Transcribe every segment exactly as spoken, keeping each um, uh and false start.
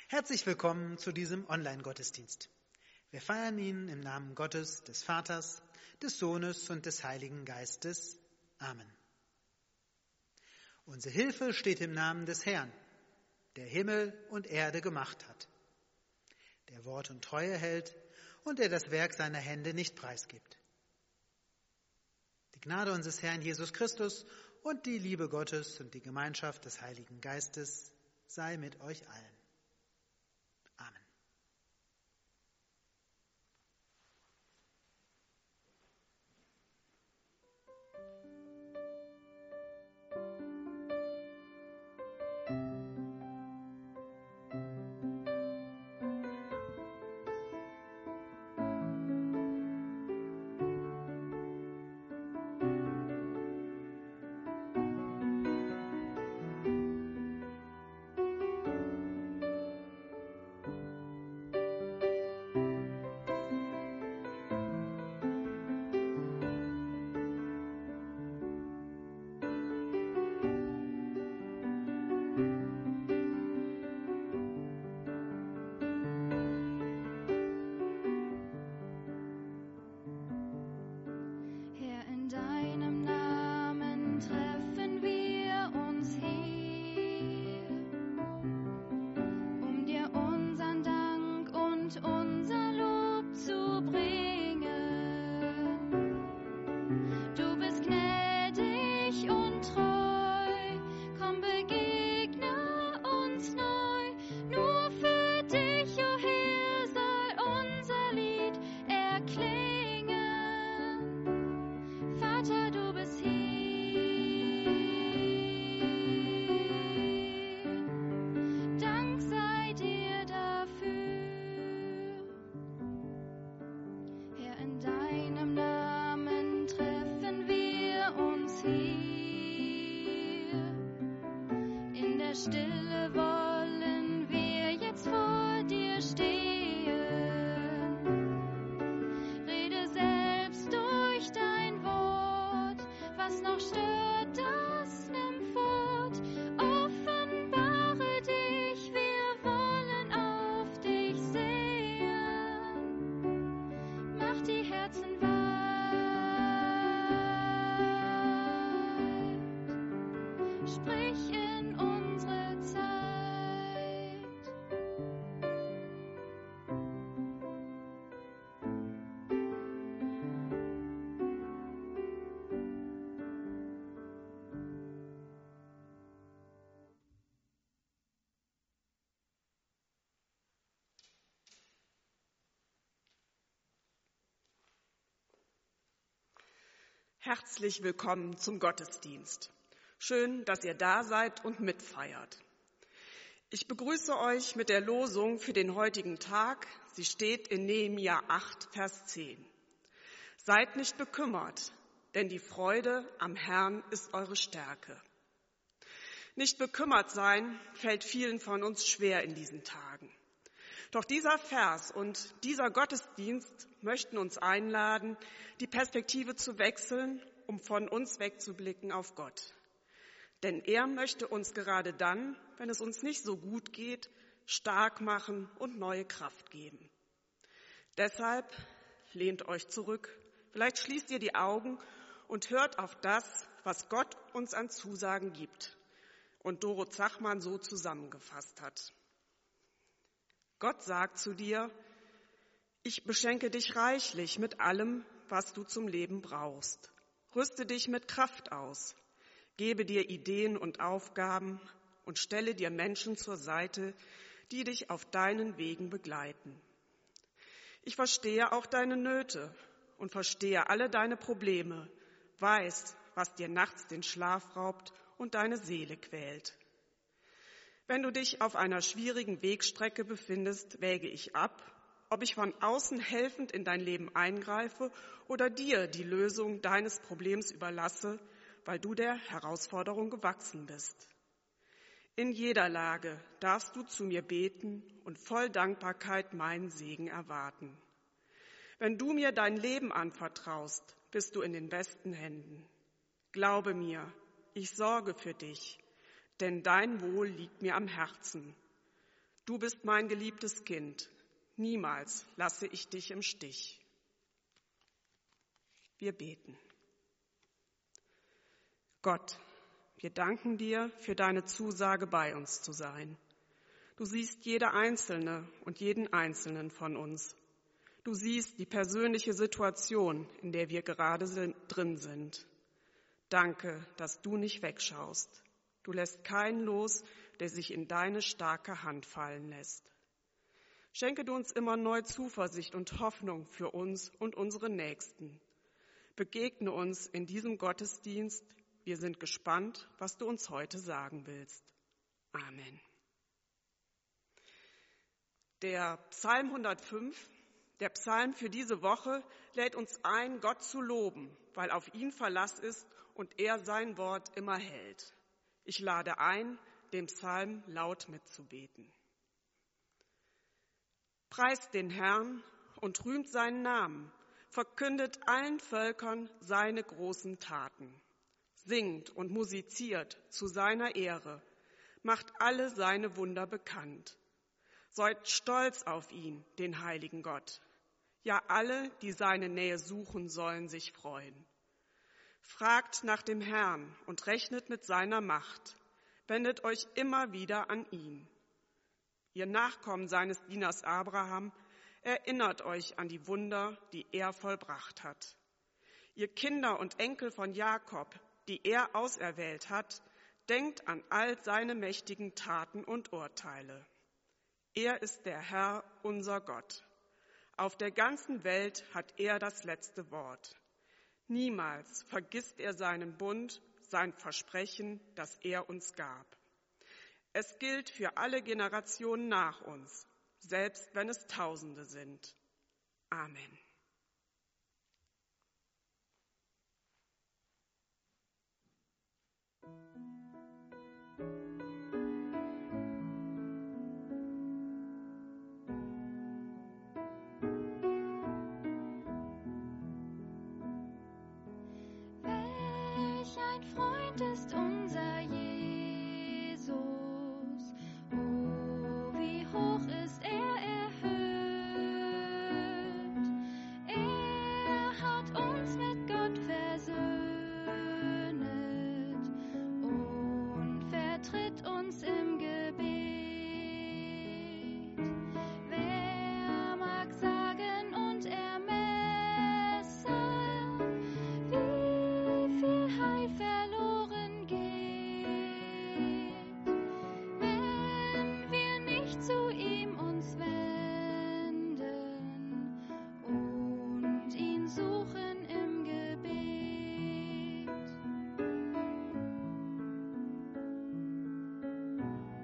Herzlich willkommen zu diesem Online-Gottesdienst. Wir feiern ihn im Namen Gottes, des Vaters, des Sohnes und des Heiligen Geistes. Amen. Unsere Hilfe steht im Namen des Herrn, der Himmel und Erde gemacht hat, der Wort und Treue hält und der das Werk seiner Hände nicht preisgibt. Die Gnade unseres Herrn Jesus Christus und die Liebe Gottes und die Gemeinschaft des Heiligen Geistes sei mit euch allen. Amen. Herzlich willkommen zum Gottesdienst. Schön, dass ihr da seid und mitfeiert. Ich begrüße euch mit der Losung für den heutigen Tag. Sie steht in Nehemia acht, Vers zehn. Seid nicht bekümmert, denn die Freude am Herrn ist eure Stärke. Nicht bekümmert sein fällt vielen von uns schwer in diesen Tagen. Doch dieser Vers und dieser Gottesdienst möchten uns einladen, die Perspektive zu wechseln, um von uns wegzublicken auf Gott. Denn er möchte uns gerade dann, wenn es uns nicht so gut geht, stark machen und neue Kraft geben. Deshalb lehnt euch zurück, vielleicht schließt ihr die Augen und hört auf das, was Gott uns an Zusagen gibt und Doro Zachmann so zusammengefasst hat. Gott sagt zu dir, ich beschenke dich reichlich mit allem, was du zum Leben brauchst. Rüste dich mit Kraft aus, gebe dir Ideen und Aufgaben und stelle dir Menschen zur Seite, die dich auf deinen Wegen begleiten. Ich verstehe auch deine Nöte und verstehe alle deine Probleme, weiß, was dir nachts den Schlaf raubt und deine Seele quält. Wenn du dich auf einer schwierigen Wegstrecke befindest, wäge ich ab, ob ich von außen helfend in dein Leben eingreife oder dir die Lösung deines Problems überlasse, weil du der Herausforderung gewachsen bist. In jeder Lage darfst du zu mir beten und voll Dankbarkeit meinen Segen erwarten. Wenn du mir dein Leben anvertraust, bist du in den besten Händen. Glaube mir, ich sorge für dich, denn dein Wohl liegt mir am Herzen. Du bist mein geliebtes Kind. Niemals lasse ich dich im Stich. Wir beten. Gott, wir danken dir für deine Zusage, bei uns zu sein. Du siehst jede Einzelne und jeden Einzelnen von uns. Du siehst die persönliche Situation, in der wir gerade sind, drin sind. Danke, dass du nicht wegschaust. Du lässt keinen los, der sich in deine starke Hand fallen lässt. Schenke du uns immer neu Zuversicht und Hoffnung für uns und unsere Nächsten. Begegne uns in diesem Gottesdienst. Wir sind gespannt, was du uns heute sagen willst. Amen. Der Psalm hundertfünf, der Psalm für diese Woche, lädt uns ein, Gott zu loben, weil auf ihn Verlass ist und er sein Wort immer hält. Ich lade ein, dem Psalm laut mitzubeten. Preist den Herrn und rühmt seinen Namen, verkündet allen Völkern seine großen Taten. Singt und musiziert zu seiner Ehre, macht alle seine Wunder bekannt. Seid stolz auf ihn, den heiligen Gott. Ja, alle, die seine Nähe suchen, sollen sich freuen. Fragt nach dem Herrn und rechnet mit seiner Macht. Wendet euch immer wieder an ihn. Ihr Nachkommen seines Dieners Abraham, erinnert euch an die Wunder, die er vollbracht hat. Ihr Kinder und Enkel von Jakob, die er auserwählt hat, denkt an all seine mächtigen Taten und Urteile. Er ist der Herr, unser Gott. Auf der ganzen Welt hat er das letzte Wort. Niemals vergisst er seinen Bund, sein Versprechen, das er uns gab. Es gilt für alle Generationen nach uns, selbst wenn es Tausende sind. Amen. Welch ein Freund ist unser Jesus, oh, wie hoch ist er erhöht. Er hat uns mit Gott versöhnet und vertritt uns im Gebet. Wer mag sagen und ermessen, wie viel Heil verloren geht, wenn wir nicht zu ihm uns wenden und ihn suchen im Gebet.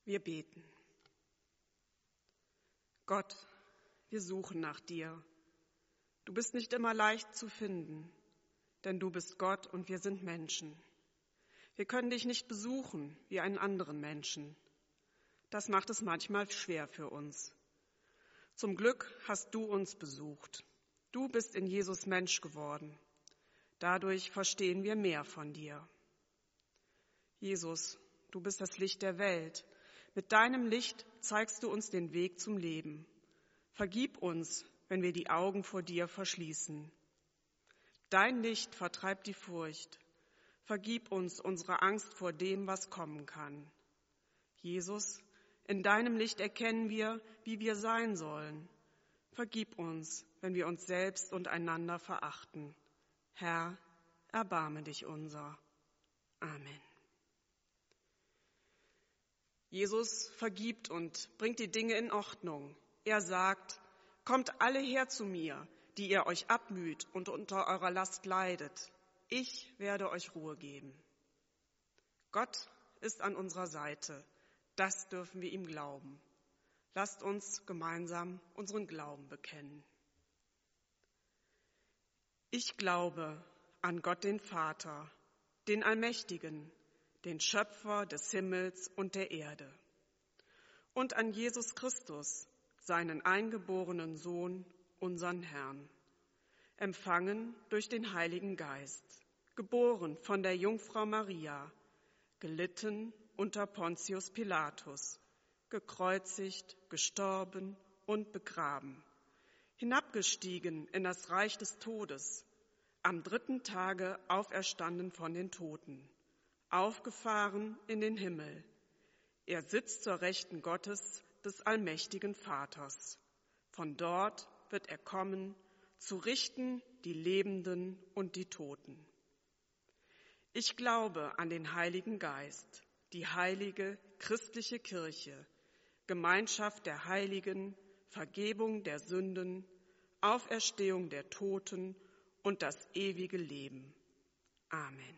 Wir beten. Gott, wir suchen nach dir. Du bist nicht immer leicht zu finden, denn du bist Gott und wir sind Menschen. Wir können dich nicht besuchen wie einen anderen Menschen. Das macht es manchmal schwer für uns. Zum Glück hast du uns besucht. Du bist in Jesus Mensch geworden. Dadurch verstehen wir mehr von dir. Jesus, du bist das Licht der Welt. Mit deinem Licht zeigst du uns den Weg zum Leben. Vergib uns, wenn wir die Augen vor dir verschließen. Dein Licht vertreibt die Furcht. Vergib uns unsere Angst vor dem, was kommen kann. Jesus, in deinem Licht erkennen wir, wie wir sein sollen. Vergib uns, wenn wir uns selbst und einander verachten. Herr, erbarme dich unser. Amen. Jesus vergibt und bringt die Dinge in Ordnung. Er sagt, kommt alle her zu mir, die ihr euch abmüht und unter eurer Last leidet. Ich werde euch Ruhe geben. Gott ist an unserer Seite. Das dürfen wir ihm glauben. Lasst uns gemeinsam unseren Glauben bekennen. Ich glaube an Gott den Vater, den Allmächtigen, den Schöpfer des Himmels und der Erde, und an Jesus Christus, seinen eingeborenen Sohn, unseren Herrn, empfangen durch den Heiligen Geist, geboren von der Jungfrau Maria, gelitten unter Pontius Pilatus, gekreuzigt, gestorben und begraben, hinabgestiegen in das Reich des Todes, am dritten Tage auferstanden von den Toten, aufgefahren in den Himmel. Er sitzt zur Rechten Gottes, des allmächtigen Vaters. Von dort wird er kommen, zu richten die Lebenden und die Toten. Ich glaube an den Heiligen Geist, die heilige christliche Kirche, Gemeinschaft der Heiligen, Vergebung der Sünden, Auferstehung der Toten und das ewige Leben. Amen.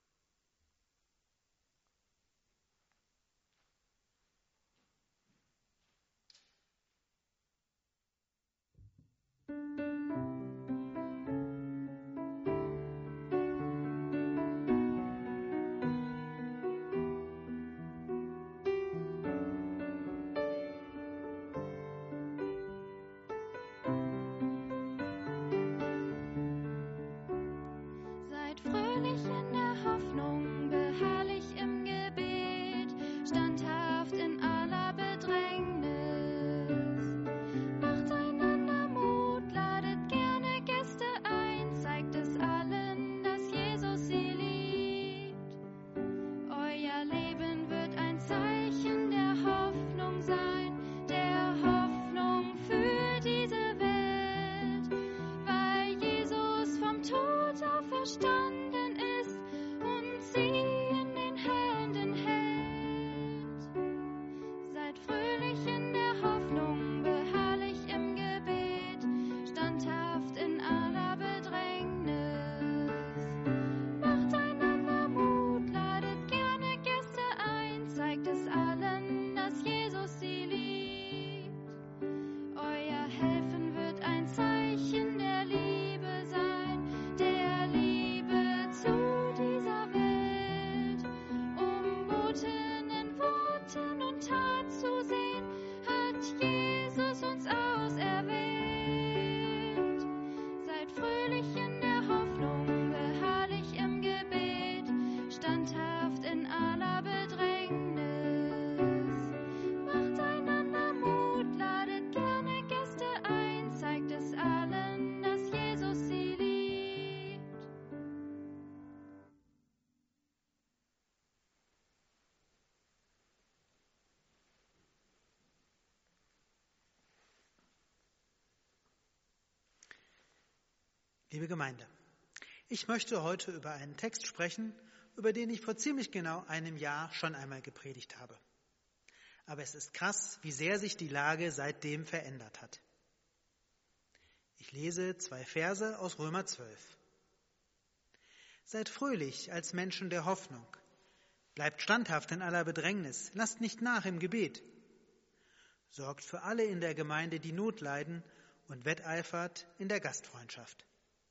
Seid fröhlich in der Hoffnung, beharrlich im Gebet, standhaft in aller Bedrängnis. Macht einander Mut, ladet gerne Gäste ein, zeigt es allen, dass Jesus sie liebt. Euer Leben wird ein Zeichen der Hoffnung sein, der Hoffnung für diese Welt, weil Jesus vom Tod auferstanden ist und sie in den Händen hält. Seid fröhlich in der Hoffnung, beharrlich im Gebet, standhaft in aller Bedrängnis. Macht einander Mut, ladet gerne Gäste ein, zeigt es allen, dass Jesus sie liebt. Euer Helfen wird ein Zeichen der Liebe sein, der Liebe zu dieser Welt. Um Boten in Worten und Tat zu sehen, hat Jesus uns auserwählt. Seid fröhlich in der Hoffnung, beharrlich im Gebet, standhaft in aller Bedrängnis. Macht einander Mut, ladet gerne Gäste ein, zeigt es allen, dass Jesus sie liebt. Liebe Gemeinde, ich möchte heute über einen Text sprechen, über den ich vor ziemlich genau einem Jahr schon einmal gepredigt habe. Aber es ist krass, wie sehr sich die Lage seitdem verändert hat. Ich lese zwei Verse aus Römer zwölf. Seid fröhlich als Menschen der Hoffnung, Bleibt standhaft in aller Bedrängnis, lasst nicht nach im Gebet. Sorgt für alle in der Gemeinde, die Not leiden, und wetteifert in der Gastfreundschaft.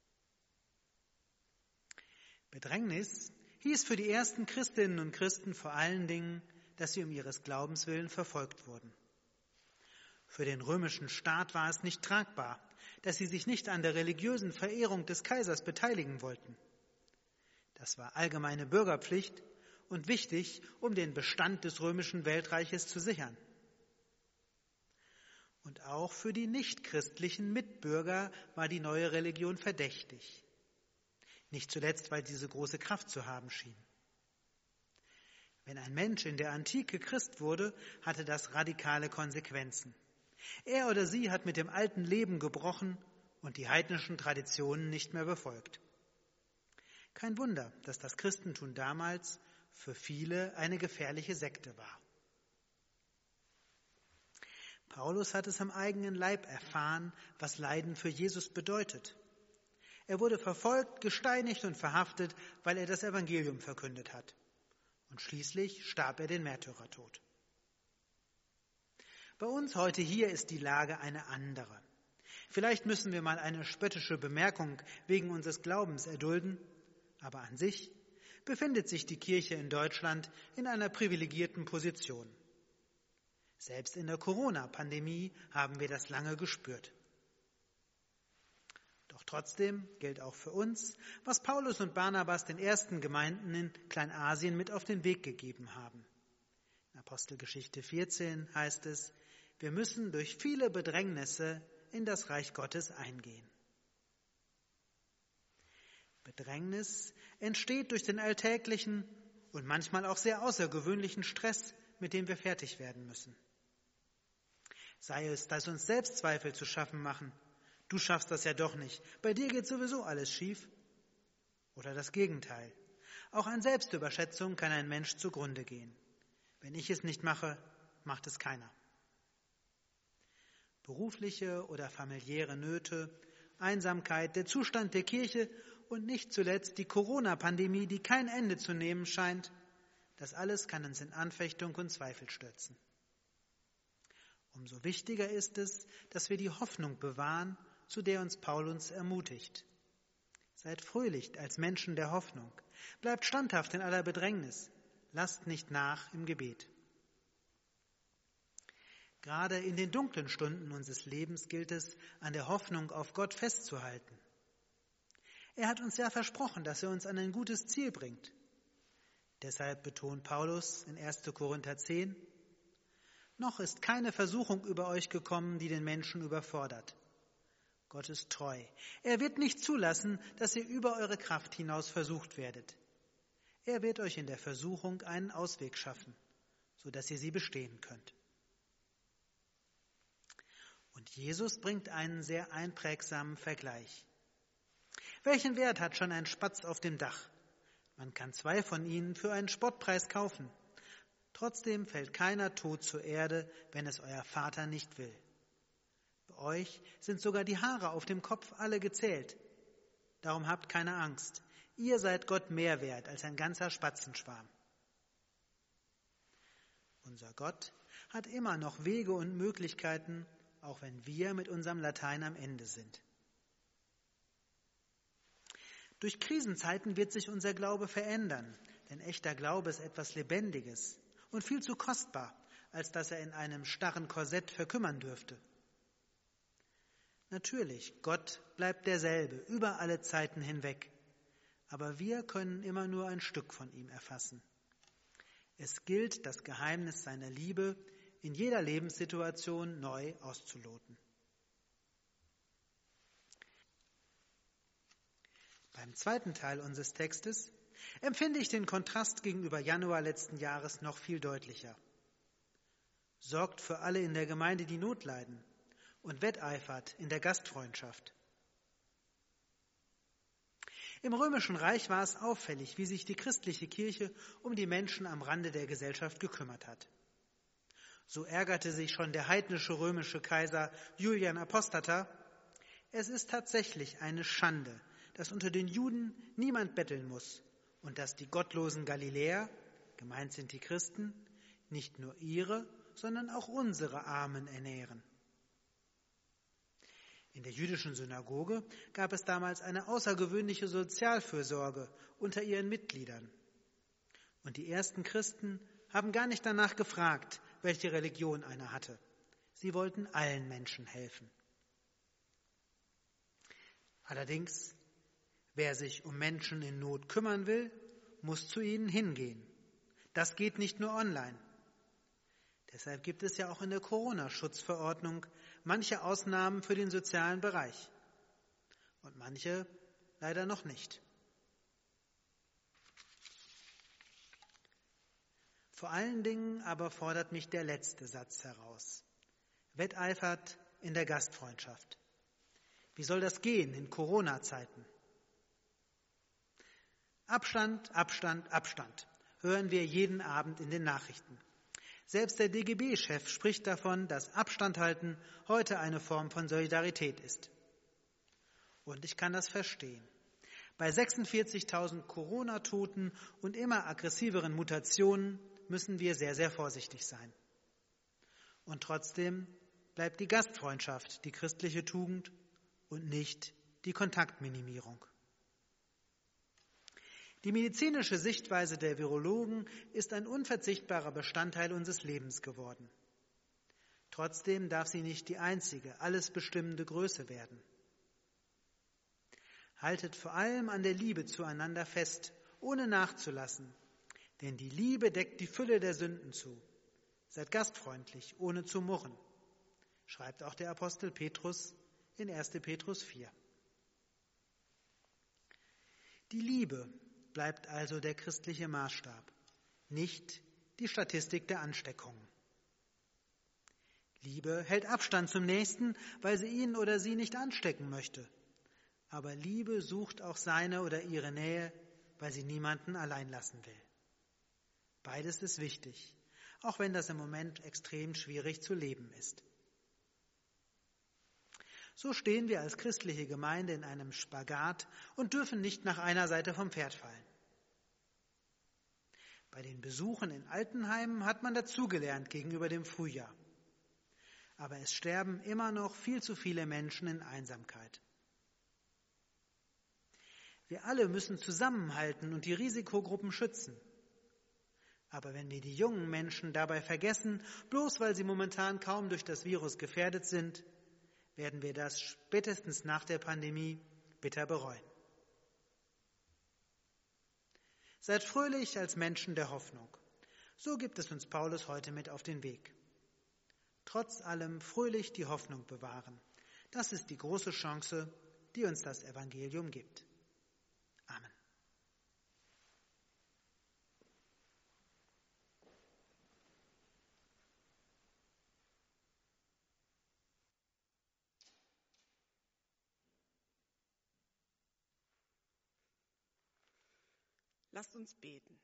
Bedrängnis hieß für die ersten Christinnen und Christen vor allen Dingen, dass sie um ihres Glaubens willen verfolgt wurden. Für den römischen Staat war es nicht tragbar, dass sie sich nicht an der religiösen Verehrung des Kaisers beteiligen wollten. Das war allgemeine Bürgerpflicht und wichtig, um den Bestand des römischen Weltreiches zu sichern. Und auch für die nichtchristlichen Mitbürger war die neue Religion verdächtig. Nicht zuletzt, weil diese große Kraft zu haben schien. Wenn ein Mensch in der Antike Christ wurde, hatte das radikale Konsequenzen. Er oder sie hat mit dem alten Leben gebrochen und die heidnischen Traditionen nicht mehr befolgt. Kein Wunder, dass das Christentum damals für viele eine gefährliche Sekte war. Paulus hat es am eigenen Leib erfahren, was Leiden für Jesus bedeutet. Er wurde verfolgt, gesteinigt und verhaftet, weil er das Evangelium verkündet hat. Und schließlich starb er den Märtyrertod. Bei uns heute hier ist die Lage eine andere. Vielleicht müssen wir mal eine spöttische Bemerkung wegen unseres Glaubens erdulden, aber an sich befindet sich die Kirche in Deutschland in einer privilegierten Position. Selbst in der Corona-Pandemie haben wir das lange gespürt. Doch trotzdem gilt auch für uns, was Paulus und Barnabas den ersten Gemeinden in Kleinasien mit auf den Weg gegeben haben. In Apostelgeschichte vierzehn heißt es, wir müssen durch viele Bedrängnisse in das Reich Gottes eingehen. Bedrängnis entsteht durch den alltäglichen und manchmal auch sehr außergewöhnlichen Stress, mit dem wir fertig werden müssen. Sei es, dass uns Selbstzweifel zu schaffen machen. Du schaffst das ja doch nicht. Bei dir geht sowieso alles schief. Oder das Gegenteil. Auch an Selbstüberschätzung kann ein Mensch zugrunde gehen. Wenn ich es nicht mache, macht es keiner. Berufliche oder familiäre Nöte, Einsamkeit, der Zustand der Kirche und nicht zuletzt die Corona-Pandemie, die kein Ende zu nehmen scheint, das alles kann uns in Anfechtung und Zweifel stürzen. Umso wichtiger ist es, dass wir die Hoffnung bewahren, zu der uns Paulus ermutigt. Seid fröhlich als Menschen der Hoffnung. Bleibt standhaft in aller Bedrängnis. Lasst nicht nach im Gebet. Gerade in den dunklen Stunden unseres Lebens gilt es, an der Hoffnung auf Gott festzuhalten. Er hat uns ja versprochen, dass er uns an ein gutes Ziel bringt. Deshalb betont Paulus in erster Korinther zehn, noch ist keine Versuchung über euch gekommen, die den Menschen überfordert. Gott ist treu. Er wird nicht zulassen, dass ihr über eure Kraft hinaus versucht werdet. Er wird euch in der Versuchung einen Ausweg schaffen, sodass ihr sie bestehen könnt. Und Jesus bringt einen sehr einprägsamen Vergleich. Welchen Wert hat schon ein Spatz auf dem Dach? Man kann zwei von ihnen für einen Spottpreis kaufen. Trotzdem fällt keiner tot zur Erde, wenn es euer Vater nicht will. Bei euch sind sogar die Haare auf dem Kopf alle gezählt. Darum habt keine Angst. Ihr seid Gott mehr wert als ein ganzer Spatzenschwarm. Unser Gott hat immer noch Wege und Möglichkeiten, auch wenn wir mit unserem Latein am Ende sind. Durch Krisenzeiten wird sich unser Glaube verändern, denn echter Glaube ist etwas Lebendiges und viel zu kostbar, als dass er in einem starren Korsett verkümmern dürfte. Natürlich, Gott bleibt derselbe, über alle Zeiten hinweg, aber wir können immer nur ein Stück von ihm erfassen. Es gilt, das Geheimnis seiner Liebe in jeder Lebenssituation neu auszuloten. Beim zweiten Teil unseres Textes empfinde ich den Kontrast gegenüber Januar letzten Jahres noch viel deutlicher. Sorgt für alle in der Gemeinde, die Not leiden, und wetteifert in der Gastfreundschaft. Im Römischen Reich war es auffällig, wie sich die christliche Kirche um die Menschen am Rande der Gesellschaft gekümmert hat. So ärgerte sich schon der heidnische römische Kaiser Julian Apostata: Es ist tatsächlich eine Schande, dass unter den Juden niemand betteln muss und dass die gottlosen Galiläer, gemeint sind die Christen, nicht nur ihre, sondern auch unsere Armen ernähren. In der jüdischen Synagoge gab es damals eine außergewöhnliche Sozialfürsorge unter ihren Mitgliedern. Und die ersten Christen haben gar nicht danach gefragt, welche Religion einer hatte. Sie wollten allen Menschen helfen. Allerdings, wer sich um Menschen in Not kümmern will, muss zu ihnen hingehen. Das geht nicht nur online. Deshalb gibt es ja auch in der Corona-Schutzverordnung manche Ausnahmen für den sozialen Bereich und manche leider noch nicht. Vor allen Dingen aber fordert mich der letzte Satz heraus. Wetteifert in der Gastfreundschaft. Wie soll das gehen in Corona-Zeiten? Abstand, Abstand, Abstand, hören wir jeden Abend in den Nachrichten. Selbst der D G B-Chef spricht davon, dass Abstand halten heute eine Form von Solidarität ist. Und ich kann das verstehen. Bei sechsundvierzigtausend Corona-Toten und immer aggressiveren Mutationen müssen wir sehr, sehr vorsichtig sein. Und trotzdem bleibt die Gastfreundschaft die christliche Tugend und nicht die Kontaktminimierung. Die medizinische Sichtweise der Virologen ist ein unverzichtbarer Bestandteil unseres Lebens geworden. Trotzdem darf sie nicht die einzige, alles bestimmende Größe werden. Haltet vor allem an der Liebe zueinander fest, ohne nachzulassen, denn die Liebe deckt die Fülle der Sünden zu. Seid gastfreundlich, ohne zu murren, schreibt auch der Apostel Petrus in erster Petrus vier. Die Liebe bleibt also der christliche Maßstab, nicht die Statistik der Ansteckungen. Liebe hält Abstand zum Nächsten, weil sie ihn oder sie nicht anstecken möchte. Aber Liebe sucht auch seine oder ihre Nähe, weil sie niemanden allein lassen will. Beides ist wichtig, auch wenn das im Moment extrem schwierig zu leben ist. So stehen wir als christliche Gemeinde in einem Spagat und dürfen nicht nach einer Seite vom Pferd fallen. Bei den Besuchen in Altenheimen hat man dazugelernt gegenüber dem Frühjahr. Aber es sterben immer noch viel zu viele Menschen in Einsamkeit. Wir alle müssen zusammenhalten und die Risikogruppen schützen. Aber wenn wir die jungen Menschen dabei vergessen, bloß weil sie momentan kaum durch das Virus gefährdet sind, werden wir das spätestens nach der Pandemie bitter bereuen. Seid fröhlich als Menschen der Hoffnung. So gibt es uns Paulus heute mit auf den Weg. Trotz allem fröhlich die Hoffnung bewahren. Das ist die große Chance, die uns das Evangelium gibt. Amen. Lasst uns beten.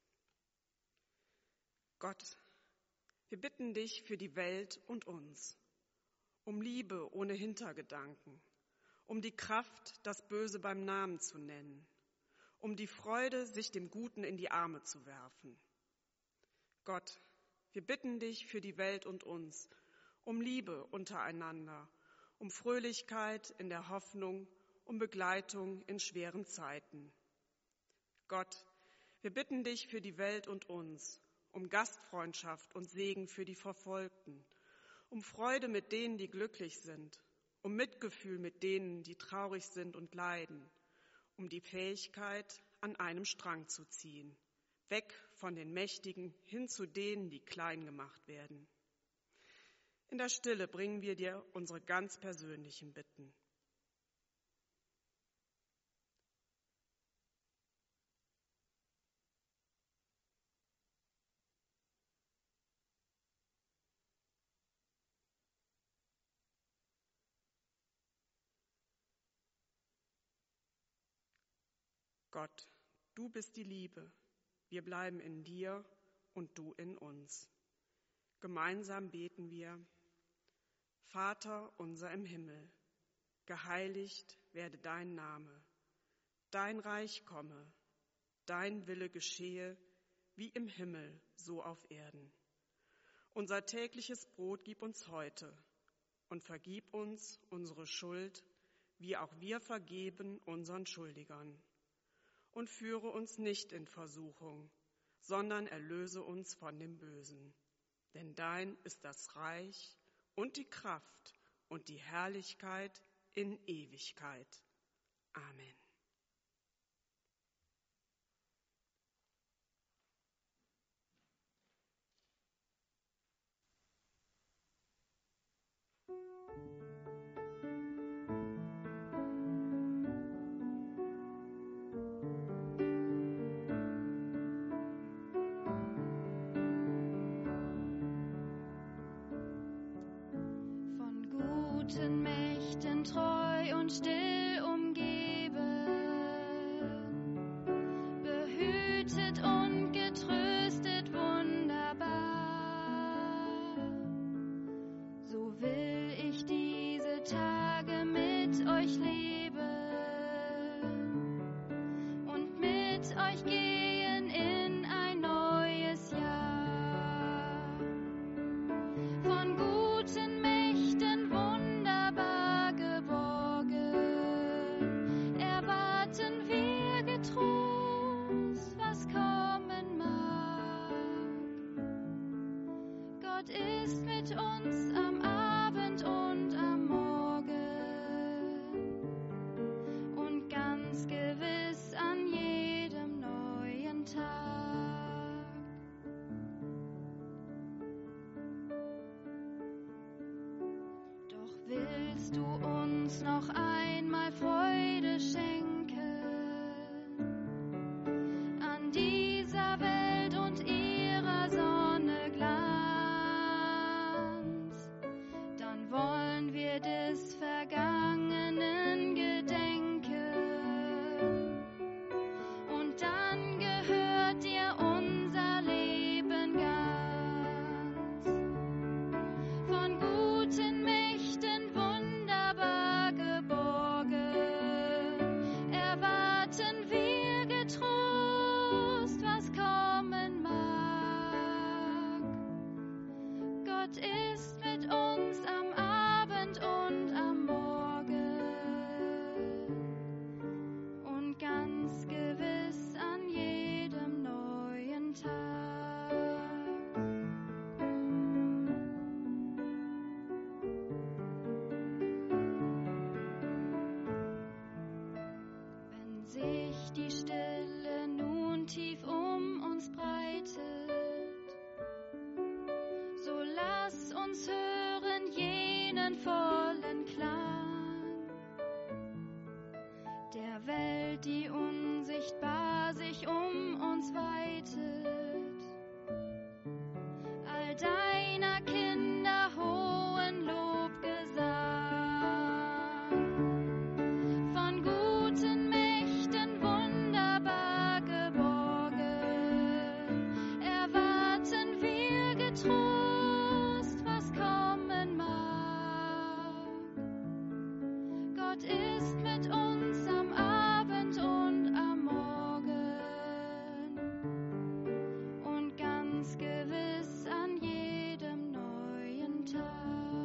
Gott, wir bitten dich für die Welt und uns, um Liebe ohne Hintergedanken, um die Kraft, das Böse beim Namen zu nennen, um die Freude, sich dem Guten in die Arme zu werfen. Gott, wir bitten dich für die Welt und uns, um Liebe untereinander, um Fröhlichkeit in der Hoffnung, um Begleitung in schweren Zeiten. Gott, wir bitten dich für die Welt und uns, um Gastfreundschaft und Segen für die Verfolgten, um Freude mit denen, die glücklich sind, um Mitgefühl mit denen, die traurig sind und leiden, um die Fähigkeit, an einem Strang zu ziehen, weg von den Mächtigen hin zu denen, die klein gemacht werden. In der Stille bringen wir dir unsere ganz persönlichen Bitten. Gott, du bist die Liebe. Wir bleiben in dir und du in uns. Gemeinsam beten wir: Vater unser im Himmel, geheiligt werde dein Name. Dein Reich komme, dein Wille geschehe, wie im Himmel, so auf Erden. Unser tägliches Brot gib uns heute und vergib uns unsere Schuld, wie auch wir vergeben unseren Schuldigern. Und führe uns nicht in Versuchung, sondern erlöse uns von dem Bösen. Denn dein ist das Reich und die Kraft und die Herrlichkeit in Ewigkeit. Amen. Guten Mächten treu und still umgeben, behütet und getröstet wunderbar. So will ich diese Tage mit euch leben und mit euch gehen in ein neues Jahr. Von guten Mächten wunderbar geborgen, erwarten wir getrost, was kommen mag. Gott ist mit uns am Abend und am Morgen und ganz gewiss an jedem neuen Tag. Doch willst du uns noch einmal Freude schenken an dieser Welt und ihrer Sonne Glanz, dann wollen wir des Vergangenen gedenken und dann gehört dir unser Leben ganz. Von guten Mächten wunderbar geborgen, erwarten wir getrost, was kommen mag. Gott ist mit uns am Abend und am Morgen und ganz gewiss an jedem neuen Tag. Wenn sich die Stille nun tief um uns breitet, so lass uns hören jenen vollen Klang der Welt, die unsichtbar sich um uns weitet, all deiner Kinder hohen Lobgesang. Von guten Mächten wunderbar geborgen, erwarten wir getrost, was kommen mag. Gott ist mit uns am Abend und am Morgen und ganz gewiss an jedem neuen Tag.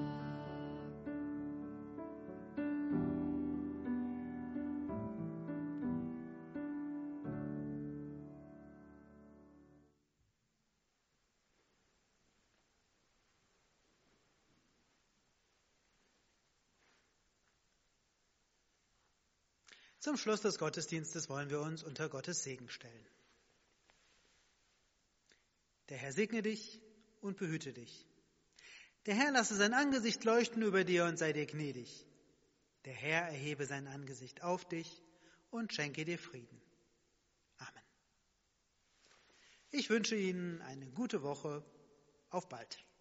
Zum Schluss des Gottesdienstes wollen wir uns unter Gottes Segen stellen. Der Herr segne dich und behüte dich. Der Herr lasse sein Angesicht leuchten über dir und sei dir gnädig. Der Herr erhebe sein Angesicht auf dich und schenke dir Frieden. Amen. Ich wünsche Ihnen eine gute Woche. Auf bald.